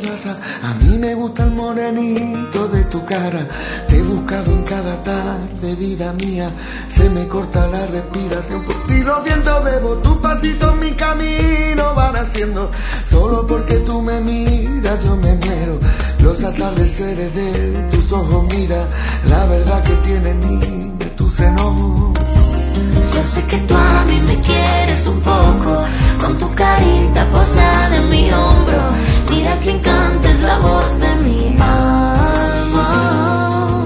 raza. A mí me gusta el morenito de tu cara. Te he buscado en cada tarde, vida mía. Se me corta la respiración por ti, los vientos bebo. Tus pasitos mi camino van haciendo. Solo porque tú me miras yo me muero. Los atardeceres de tus ojos, mira la verdad que tienen niña tu seno. Yo sé que tú a mí me quieres un poco, con tu carita posada en mi hombro. Mira que encanta es la voz de mi alma.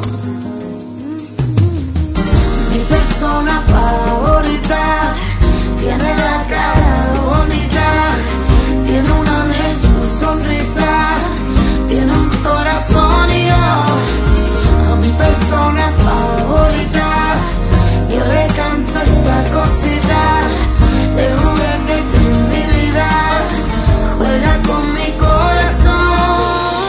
Mi persona favorita tiene la cara bonita, tiene un ángel su sonrisa, tiene un corazón y yo a mi persona favorita yo le canto esta cosita de juguete en mi vida, juega con mi corazón.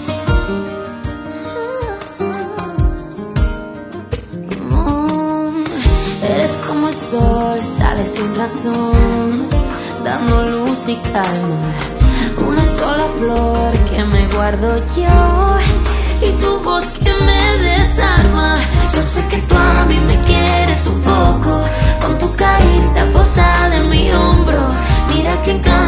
Eres como el sol, sale sin razón, dando luz y calma. Una sola flor que me guardo yo y tu voz que me desarma. Yo sé que tú a mí me quieres un poco, con tu carita posada en mi hombro. Mira que encanta